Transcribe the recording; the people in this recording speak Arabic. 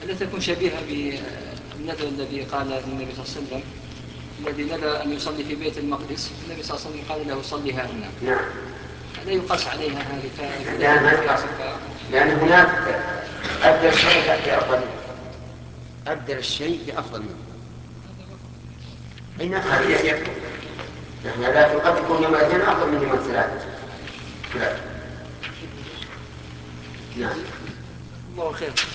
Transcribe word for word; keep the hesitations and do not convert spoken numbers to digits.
ألا تكون شبيهة بالندى الذي قال النبي صلى الله عليه وسلم الذي ندى أن يصلي في بيت المقدس، النبي صلى الله عليه وسلم قال له صلي ها هنا. نعم. لا يقاس عليها هذه. لا ما يقاس، لأن هناك أبدل الشيء في أفضل منه. أبدل الشيء في أفضل منه. أي نفس هذه يكون. يعني لكن قد يكون يومئذ أفضل من يوم ثلاثة. ثلاثة. نعم. الله خير.